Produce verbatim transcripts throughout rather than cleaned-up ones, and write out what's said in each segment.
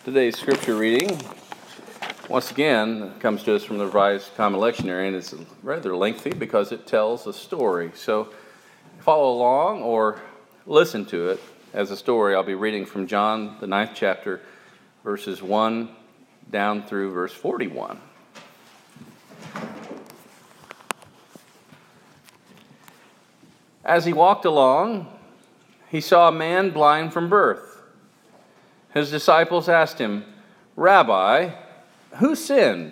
Today's scripture reading, once again, comes to us from the Revised Common Lectionary, and it's rather lengthy because it tells a story. So follow along or listen to it as a story. I'll be reading from John, the ninth chapter, verses one down through verse forty-one. As he walked along, he saw a man blind from birth. His disciples asked him, "Rabbi, who sinned,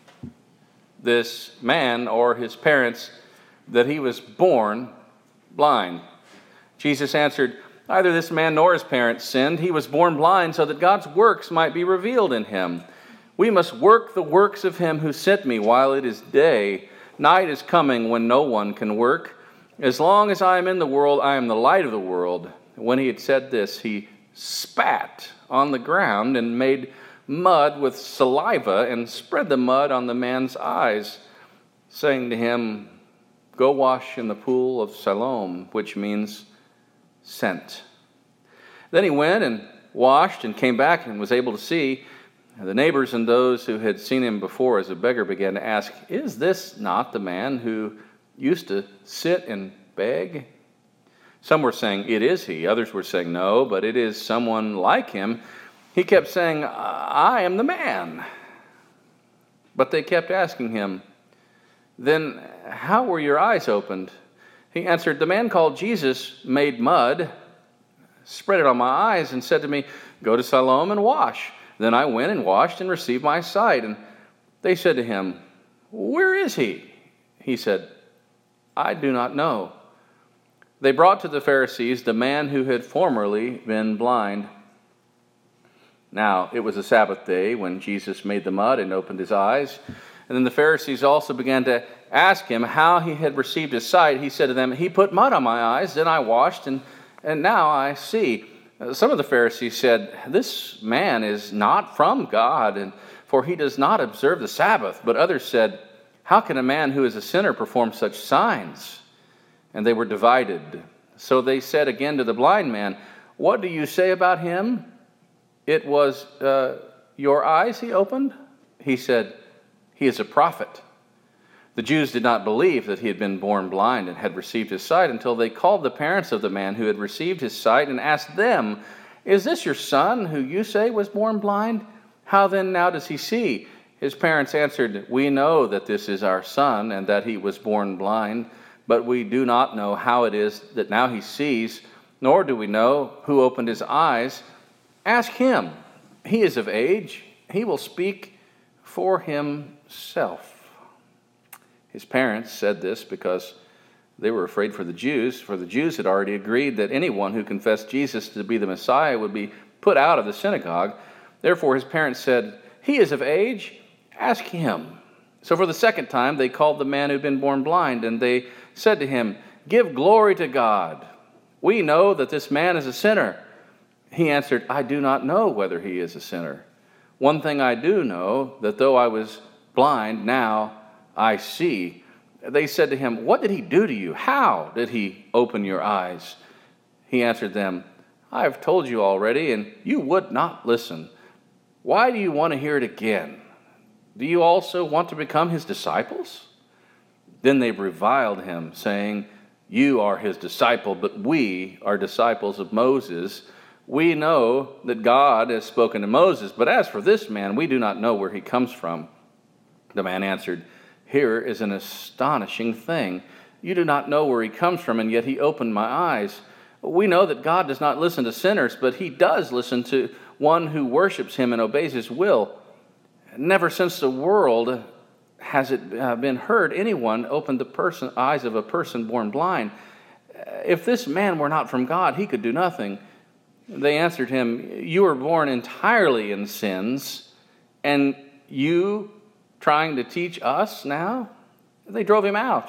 this man or his parents, that he was born blind?" Jesus answered, "Neither this man nor his parents sinned. He was born blind so that God's works might be revealed in him. We must work the works of him who sent me while it is day. Night is coming when no one can work. As long as I am in the world, I am the light of the world." When he had said this, he spat on the ground and made mud with saliva and spread the mud on the man's eyes, saying to him, "Go wash in the pool of Siloam," which means sent. Then he went and washed and came back and was able to see. The neighbors and those who had seen him before as a beggar began to ask, "Is this not the man who used to sit and beg?" Some were saying, "It is he." Others were saying, "No, but it is someone like him." He kept saying, "I am the man." But they kept asking him, "Then how were your eyes opened?" He answered, "The man called Jesus made mud, spread it on my eyes, and said to me, 'Go to Siloam and wash.' Then I went and washed and received my sight." And they said to him, "Where is he?" He said, "I do not know." They brought to the Pharisees the man who had formerly been blind. Now it was a Sabbath day when Jesus made the mud and opened his eyes. And then the Pharisees also began to ask him how he had received his sight. He said to them, "He put mud on my eyes, then I washed, and, and now I see." Some of the Pharisees said, "This man is not from God, and for he does not observe the Sabbath." But others said, "How can a man who is a sinner perform such signs?" And they were divided. So they said again to the blind man, "What do you say about him? It was uh, your eyes he opened?" He said, "He is a prophet." The Jews did not believe that he had been born blind and had received his sight until they called the parents of the man who had received his sight and asked them, "Is this your son who you say was born blind? How then now does he see?" His parents answered, "We know that this is our son and that he was born blind, but we do not know how it is that now he sees, nor do we know who opened his eyes. Ask him. He is of age. He will speak for himself." His parents said this because they were afraid for the Jews, for the Jews had already agreed that anyone who confessed Jesus to be the Messiah would be put out of the synagogue. Therefore his parents said, "He is of age. Ask him." So for the second time they called the man who had been born blind, and they said to him, "Give glory to God. We know that this man is a sinner." He answered, "I do not know whether he is a sinner. One thing I do know, that though I was blind, now I see." They said to him, "What did he do to you? How did he open your eyes?" He answered them, "I have told you already, and you would not listen. Why do you want to hear it again? Do you also want to become his disciples?" Then they reviled him, saying, "You are his disciple, but we are disciples of Moses. We know that God has spoken to Moses, but as for this man, we do not know where he comes from." The man answered, "Here is an astonishing thing. You do not know where he comes from, and yet he opened my eyes. We know that God does not listen to sinners, but he does listen to one who worships him and obeys his will. Never since the world has it uh, been heard anyone open the person, eyes of a person born blind. If this man were not from God, he could do nothing." They answered him, "You were born entirely in sins, and you trying to teach us now?" They drove him out.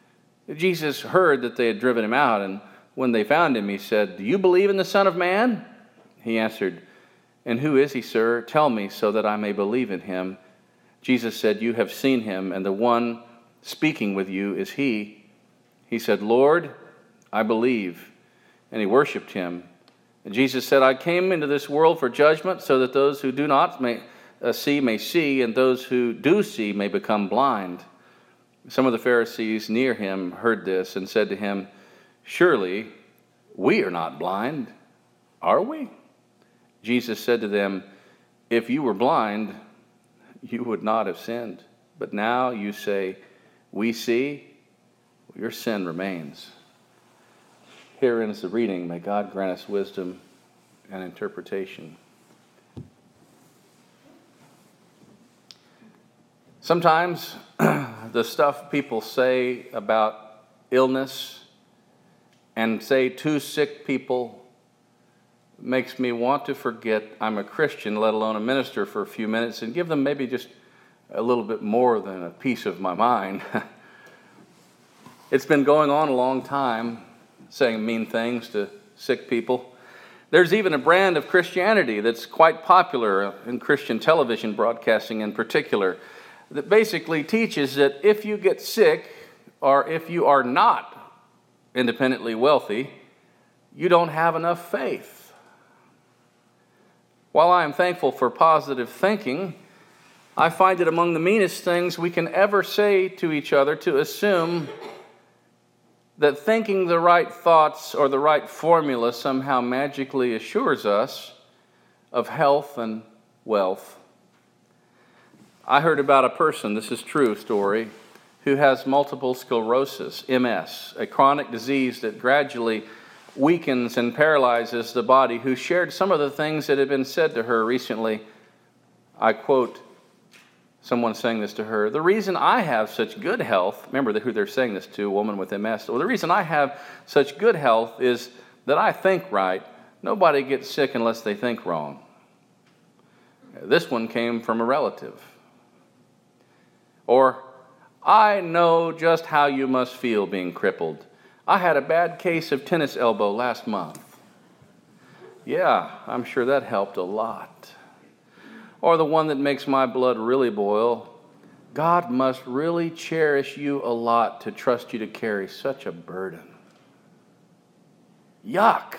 Jesus heard that they had driven him out, and when they found him, he said, "Do you believe in the Son of Man?" He answered, "And who is he, sir? Tell me so that I may believe in him." Jesus said, "You have seen him, and the one speaking with you is he." He said, "Lord, I believe." And he worshipped him. And Jesus said, I came into this world for judgment so that those who do not may, uh, see may see, and those who do see may become blind. Some of the Pharisees near him heard this and said to him, surely we are not blind, are we? Jesus said to them, if you were blind, you would not have sinned. But now you say, we see, your sin remains. Here ends the reading. May God grant us wisdom and interpretation. Sometimes the stuff people say about illness and say to sick people makes me want to forget I'm a Christian, let alone a minister, for a few minutes and give them maybe just a little bit more than a piece of my mind. It's been going on a long time, saying mean things to sick people. There's even a brand of Christianity that's quite popular in Christian television broadcasting in particular, that basically teaches that if you get sick or if you are not independently wealthy, you don't have enough faith. While I am thankful for positive thinking, I find it among the meanest things we can ever say to each other to assume that thinking the right thoughts or the right formula somehow magically assures us of health and wealth. I heard about a person, this is true story, who has multiple sclerosis, M S, a chronic disease that gradually weakens and paralyzes the body, who shared some of the things that had been said to her recently. I quote someone saying this to her, the reason I have such good health, remember who they're saying this to, a woman with M S, well, the reason I have such good health is that I think right. Nobody gets sick unless they think wrong. This one came from a relative. Or, I know just how you must feel being crippled. I had a bad case of tennis elbow last month. Yeah, I'm sure that helped a lot. Or the one that makes my blood really boil. God must really cherish you a lot to trust you to carry such a burden. Yuck.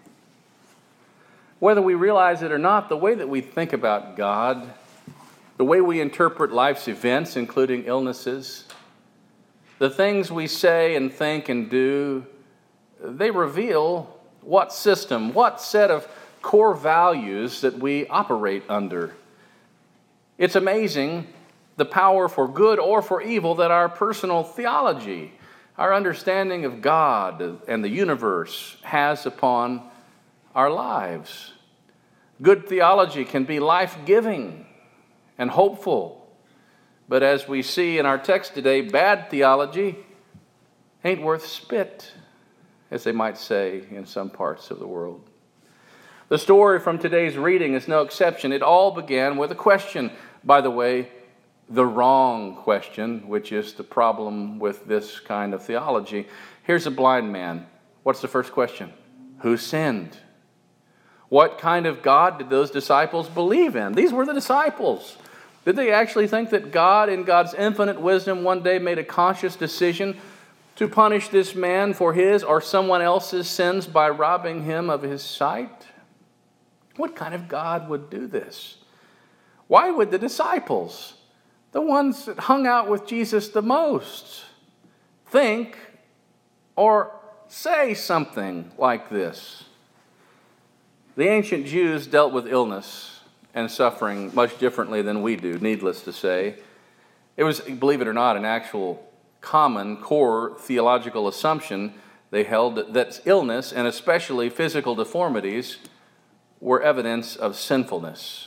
Whether we realize it or not, the way that we think about God, the way we interpret life's events, including illnesses, the things we say and think and do, they reveal what system, what set of core values that we operate under. It's amazing the power for good or for evil that our personal theology, our understanding of God and the universe has upon our lives. Good theology can be life-giving and hopeful. But as we see in our text today, bad theology ain't worth spit, as they might say in some parts of the world. The story from today's reading is no exception. It all began with a question. By the way, the wrong question, which is the problem with this kind of theology. Here's a blind man. What's the first question? Who sinned? What kind of God did those disciples believe in? These were the disciples. Did they actually think that God, in God's infinite wisdom, one day made a conscious decision to punish this man for his or someone else's sins by robbing him of his sight? What kind of God would do this? Why would the disciples, the ones that hung out with Jesus the most, think or say something like this? The ancient Jews dealt with illness and suffering much differently than we do, needless to say. It was, believe it or not, an actual common core theological assumption. They held that, that illness, and especially physical deformities, were evidence of sinfulness.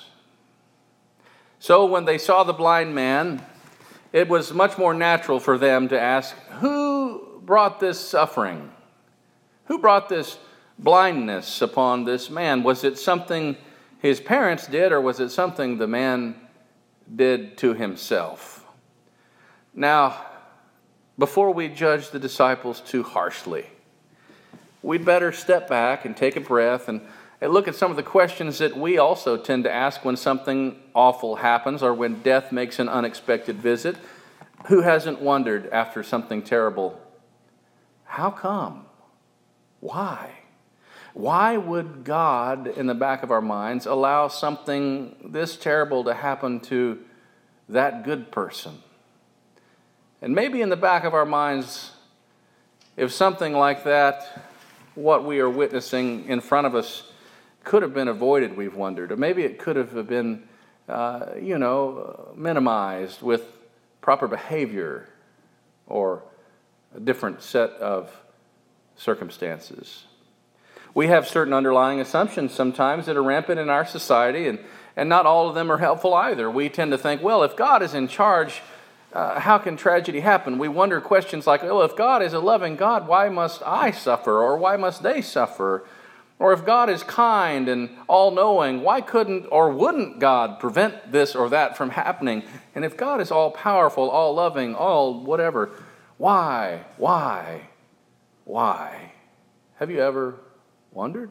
So when they saw the blind man, it was much more natural for them to ask, who brought this suffering? Who brought this blindness upon this man? Was it something his parents did, or was it something the man did to himself? Now, before we judge the disciples too harshly, we'd better step back and take a breath and and look at some of the questions that we also tend to ask when something awful happens or when death makes an unexpected visit. Who hasn't wondered after something terrible, how come? Why? Why would God, in the back of our minds, allow something this terrible to happen to that good person? And maybe in the back of our minds, if something like that, what we are witnessing in front of us, could have been avoided, we've wondered. Or maybe it could have been, uh, you know, minimized with proper behavior or a different set of circumstances. We have certain underlying assumptions sometimes that are rampant in our society, and, and not all of them are helpful either. We tend to think, well, if God is in charge, uh, how can tragedy happen? We wonder questions like, well, if God is a loving God, why must I suffer? Or why must they suffer? Or if God is kind and all-knowing, why couldn't or wouldn't God prevent this or that from happening? And if God is all-powerful, all-loving, all whatever, why, why, why? Have you ever wondered?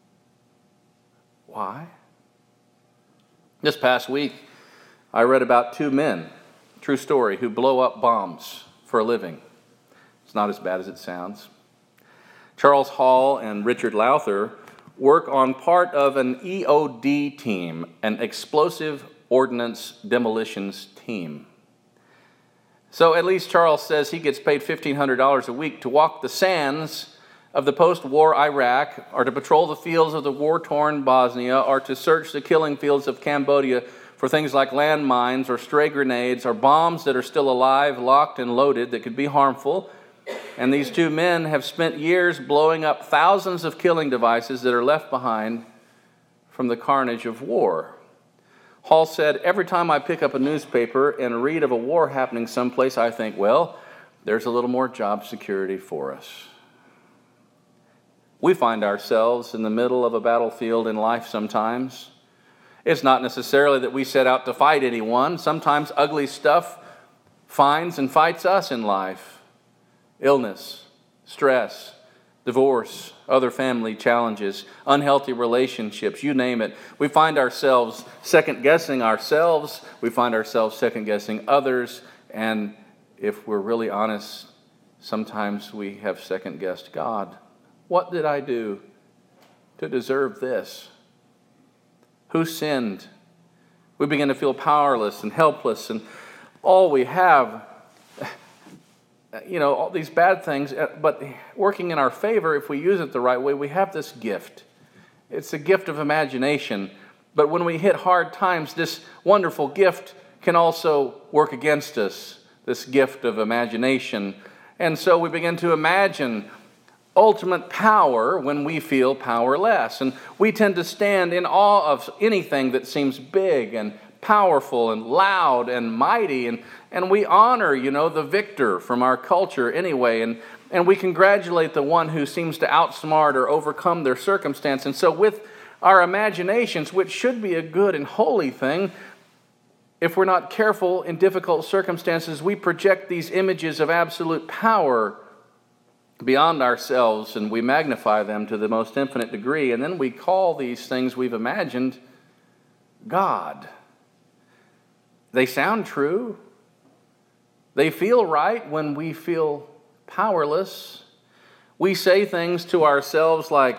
Why? This past week, I read about two men, true story, who blow up bombs for a living. It's not as bad as it sounds. Charles Hall and Richard Lowther work on part of an E O D team, an explosive ordnance demolitions team. So at least Charles says he gets paid fifteen hundred dollars a week to walk the sands of the post-war Iraq, or to patrol the fields of the war-torn Bosnia, or to search the killing fields of Cambodia for things like landmines or stray grenades or bombs that are still alive, locked and loaded, that could be harmful. And these two men have spent years blowing up thousands of killing devices that are left behind from the carnage of war. Hall said, every time I pick up a newspaper and read of a war happening someplace, I think, well, there's a little more job security for us. We find ourselves in the middle of a battlefield in life sometimes. It's not necessarily that we set out to fight anyone. Sometimes ugly stuff finds and fights us in life. Illness, stress, divorce, other family challenges, unhealthy relationships, you name it. We find ourselves second-guessing ourselves. We find ourselves second-guessing others. And if we're really honest, sometimes we have second-guessed God. What did I do to deserve this? Who sinned? We begin to feel powerless and helpless, and all we have, you know, all these bad things, but working in our favor, if we use it the right way, we have this gift. It's a gift of imagination. But when we hit hard times, this wonderful gift can also work against us, this gift of imagination. And so we begin to imagine ultimate power when we feel powerless. And we tend to stand in awe of anything that seems big and powerful and loud and mighty, and, and we honor, you know, the victor from our culture anyway, and, and we congratulate the one who seems to outsmart or overcome their circumstance. And so with our imaginations, which should be a good and holy thing, if we're not careful in difficult circumstances, we project these images of absolute power beyond ourselves, and we magnify them to the most infinite degree, and then we call these things we've imagined God. They sound true. They feel right when we feel powerless. We say things to ourselves like,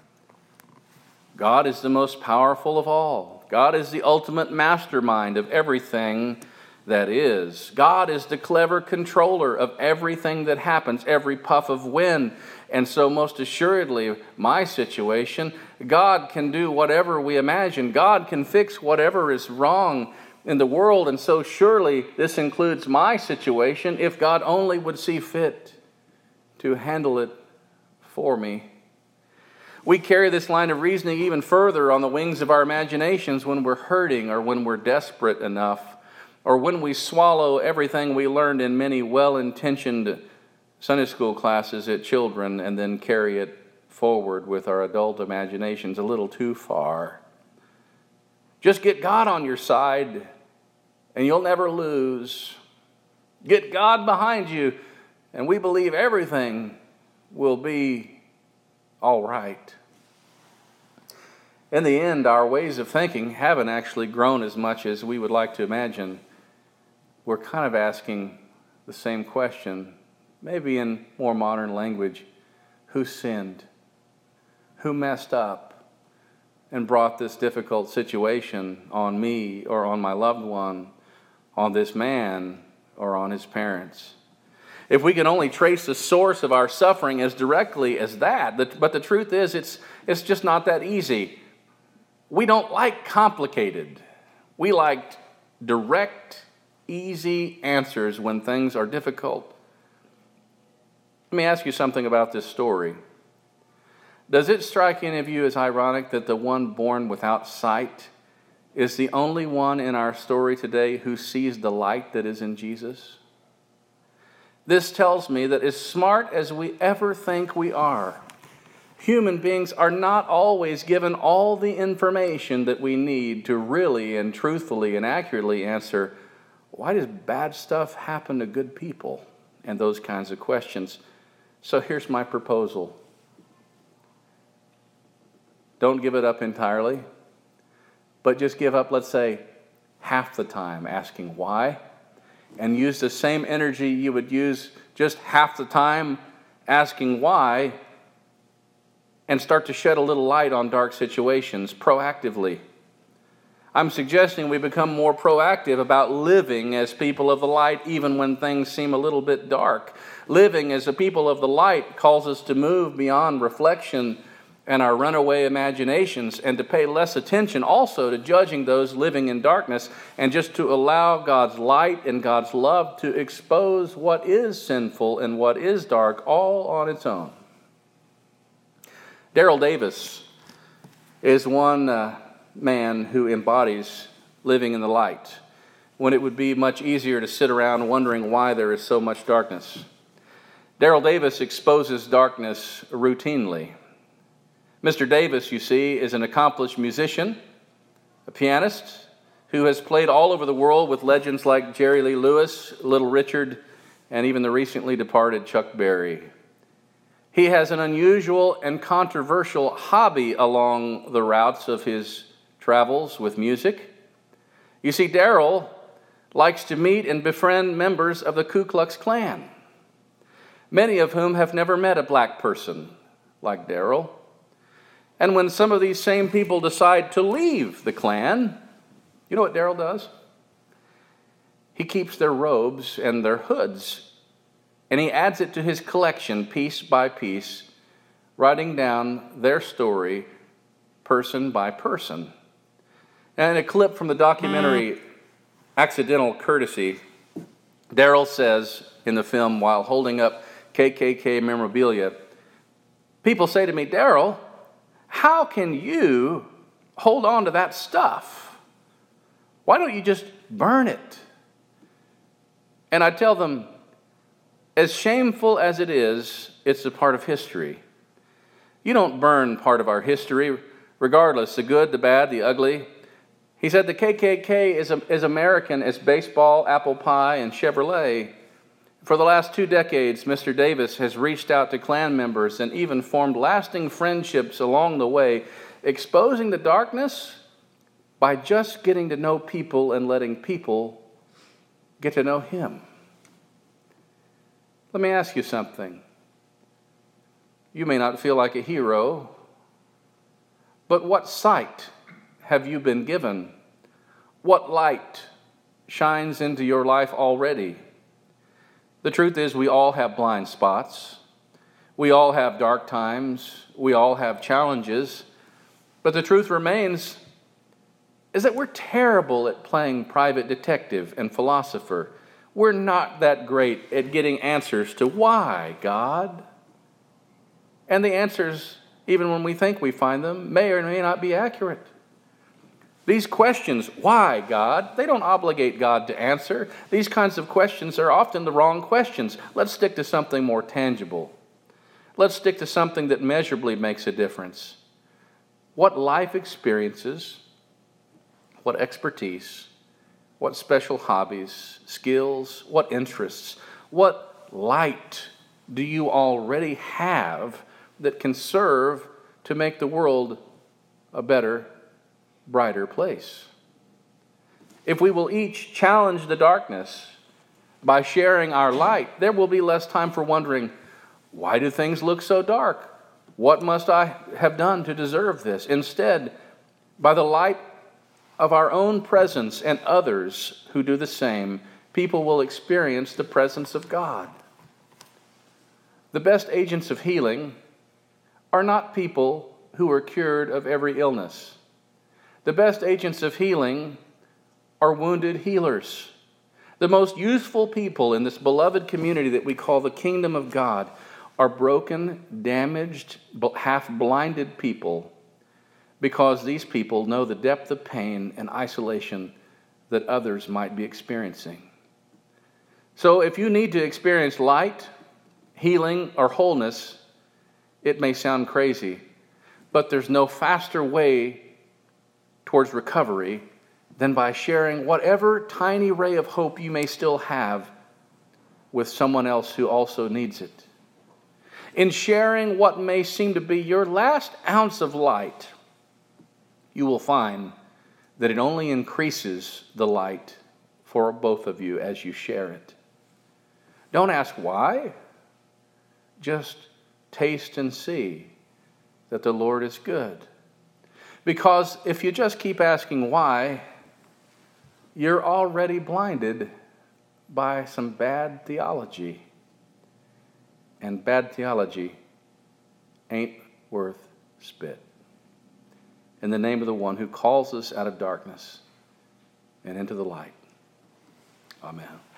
God is the most powerful of all. God is the ultimate mastermind of everything that is. God is the clever controller of everything that happens, every puff of wind. And so most assuredly, my situation, God can do whatever we imagine. God can fix whatever is wrong in the world, and so surely this includes my situation if God only would see fit to handle it for me. We carry this line of reasoning even further on the wings of our imaginations when we're hurting or when we're desperate enough, or when we swallow everything we learned in many well-intentioned Sunday school classes at children and then carry it forward with our adult imaginations a little too far. Just get God on your side and you'll never lose. Get God behind you, and we believe everything will be all right. In the end, our ways of thinking haven't actually grown as much as we would like to imagine. We're kind of asking the same question, maybe in more modern language: who sinned? who messed up and brought this difficult situation on me or on my loved one, on this man or on his parents. If we can only trace the source of our suffering as directly as that, but the truth is it's, it's just not that easy. We don't like complicated. We like direct, easy answers when things are difficult. Let me ask you something about this story. Does it strike any of you as ironic that the one born without sight is the only one in our story today who sees the light that is in Jesus? This tells me that as smart as we ever think we are, human beings are not always given all the information that we need to really and truthfully and accurately answer, why does bad stuff happen to good people? And those kinds of questions. So here's my proposal. Don't give it up entirely, but just give up, let's say, half the time asking why, and use the same energy you would use just half the time asking why, and start to shed a little light on dark situations proactively. I'm suggesting we become more proactive about living as people of the light even when things seem a little bit dark. Living as a people of the light calls us to move beyond reflection and our runaway imaginations, and to pay less attention also to judging those living in darkness, and just to allow God's light and God's love to expose what is sinful and what is dark all on its own. Daryl Davis is one uh, man who embodies living in the light, when it would be much easier to sit around wondering why there is so much darkness. Daryl Davis exposes darkness routinely. Mister Davis, you see, is an accomplished musician, a pianist, who has played all over the world with legends like Jerry Lee Lewis, Little Richard, and even the recently departed Chuck Berry. He has an unusual and controversial hobby along the routes of his travels with music. You see, Daryl likes to meet and befriend members of the Ku Klux Klan, many of whom have never met a black person like Daryl. And when some of these same people decide to leave the Klan, you know what Daryl does? He keeps their robes and their hoods, and he adds it to his collection piece by piece, writing down their story person by person. And in a clip from the documentary Accidental Courtesy, Daryl says in the film, while holding up K K K memorabilia, people say to me, Daryl, how can you hold on to that stuff? Why don't you just burn it? And I tell them, as shameful as it is, it's a part of history. You don't burn part of our history, regardless, the good, the bad, the ugly. He said the K K K is, is American as baseball, apple pie, and Chevrolet. For the last two decades, Mister Davis has reached out to Klan members and even formed lasting friendships along the way, exposing the darkness by just getting to know people and letting people get to know him. Let me ask you something. You may not feel like a hero, but what sight have you been given? What light shines into your life already? The truth is, we all have blind spots. We all have dark times. We all have challenges. But the truth remains is that we're terrible at playing private detective and philosopher. We're not that great at getting answers to why, God. And the answers, even when we think we find them, may or may not be accurate. These questions, why, God, they don't obligate God to answer. These kinds of questions are often the wrong questions. Let's stick to something more tangible. Let's stick to something that measurably makes a difference. What life experiences, what expertise, what special hobbies, skills, what interests, what light do you already have that can serve to make the world a better, brighter place? If we will each challenge the darkness by sharing our light, there will be less time for wondering, why do things look so dark? What must I have done to deserve this? Instead, by the light of our own presence and others who do the same, people will experience the presence of God. The best agents of healing are not people who are cured of every illness. The best agents of healing are wounded healers. The most useful people in this beloved community that we call the kingdom of God are broken, damaged, half-blinded people, because these people know the depth of pain and isolation that others might be experiencing. So if you need to experience light, healing, or wholeness, it may sound crazy, but there's no faster way towards recovery than by sharing whatever tiny ray of hope you may still have with someone else who also needs it. In sharing what may seem to be your last ounce of light, you will find that it only increases the light for both of you as you share it. Don't ask why. Just taste and see that the Lord is good. Because if you just keep asking why, you're already blinded by some bad theology. And bad theology ain't worth spit. In the name of the one who calls us out of darkness and into the light. Amen.